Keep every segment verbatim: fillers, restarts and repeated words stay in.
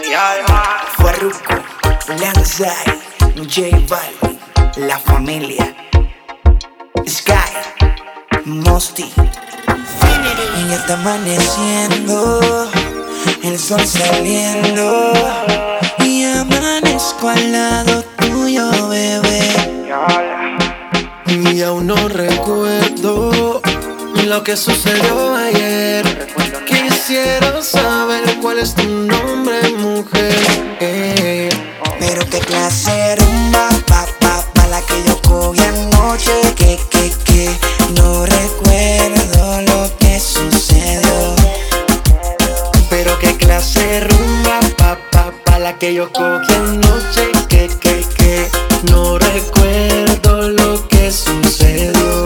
Farruko, Lanzai, J Balvin, La Familia, Sky, Mosty. Y ya está amaneciendo, el sol saliendo, y amanezco al lado tuyo, bebé. Y aún no recuerdo lo que sucedió ayer. Quisiera saber cuál es tu nombre, mujer. eh. Pero qué clase de rumba, pa, pa, pa, la que yo cogí anoche. Que, que, que, no recuerdo lo que sucedió. Pero qué clase de rumba, pa, pa, pa, la que yo cogí anoche. Que, que, que, no recuerdo lo que sucedió.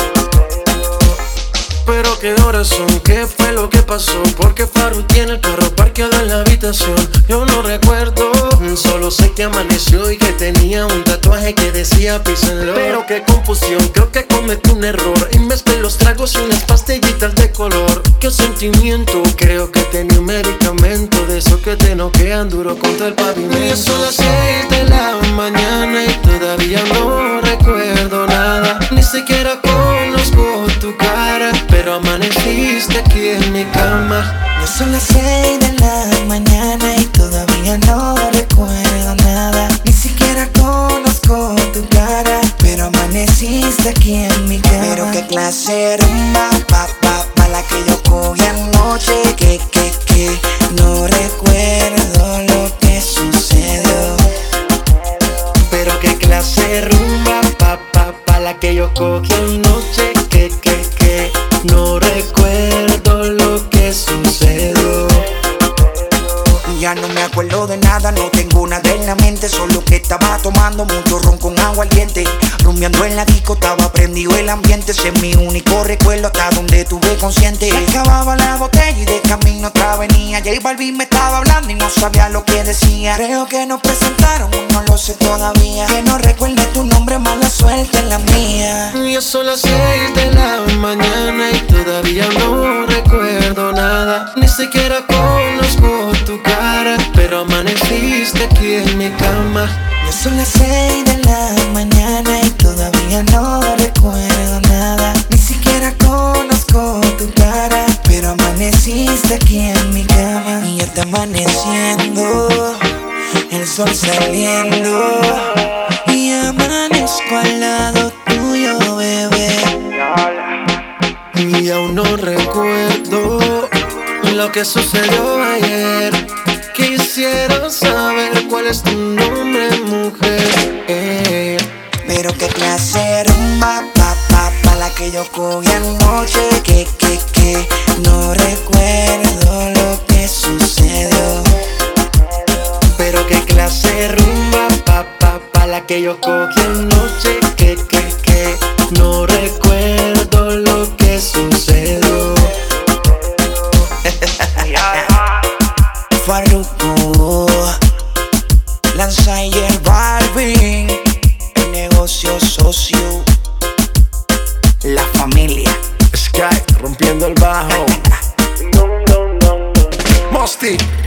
Pero qué horas son, qué fue lo que pasó. Porque Faru tiene el carro parqueado en la habitación. Yo no recuerdo, solo sé que amaneció y que tenía un tatuaje que decía Peace and Love. Pero qué confusión, creo que cometí un error y mezclé los tragos y unas pastillitas de color. Qué sentimiento, creo que tenía un medicamento de esos que te noquean duro contra el pavimento. Y son las seis de la mañana y todavía no recuerdo nada. Ni siquiera conozco tu cara, pero amaneciste aquí en mi cama. Ya son las seis de la mañana y todavía no recuerdo nada. Ni siquiera conozco tu cara, pero amaneciste aquí en mi cama. Pero qué clase de rumba, pa, pa, pa, la que yo cogí anoche. Que, que, que, no recuerdo lo que sucedió. Pero qué clase de rumba, pa, pa, pa, la que yo cogí anoche. Que, que, que, no recuerdo lo que sucedió. Ya no me acuerdo de nada, no tengo nada en la mente. Solo que estaba tomando mucho ron con agua al diente. Rumbeando en la disco, estaba prendido el ambiente. Ese es mi único recuerdo hasta donde estuve consciente. Se acababa la botella y de camino otra venía. J Balvin me estaba hablando y no sabía lo que decía. Creo que nos presentaron, no lo sé todavía. Que no recuerde tu nombre, mala suerte en la mía. Ya son las seis de la mañana y todavía no recuerdo nada. Ni siquiera conozco tu cara, pero amaneciste aquí en mi cama. Ya son las seis de la mañana y todavía no recuerdo nada. Ni siquiera conozco tu cara, pero amaneciste aquí en mi cama. Y ya está amaneciendo, el sol saliendo, y amanezco al lado tuyo, bebé. Y aún no recuerdo lo que sucedió ayer. Quisiera saber cuál es tu nombre, mujer. eh. Pero qué clase de rumba, pa, pa, pa, la que yo cogí anoche. Que, que, que, no recuerdo lo que sucedió. Pero qué clase de rumba, pa, pa, pa, la que yo cogí anoche. Que, que, que, no recuerdo lo que sucedió. Farruko, Lanzai, J Balvin, el negocio socio, La Familia, Sky rompiendo el bajo. Mosty.